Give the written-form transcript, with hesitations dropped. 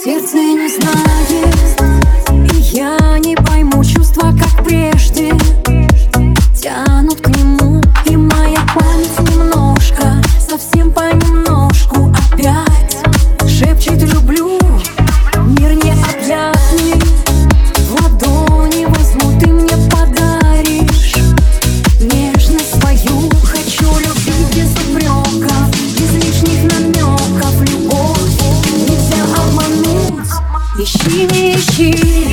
Сердце не знает, и я не пойму чувства, как прежде тянут к нему, и моя память немножко, совсем понемножку опять шепчет «люблю». Мир необъятный, в ладони возьму, ты мне подаришь нежность свою. Хочу любить без упреков, без лишних намеков. Любовь нельзя обмануть. Ищи, не ищи,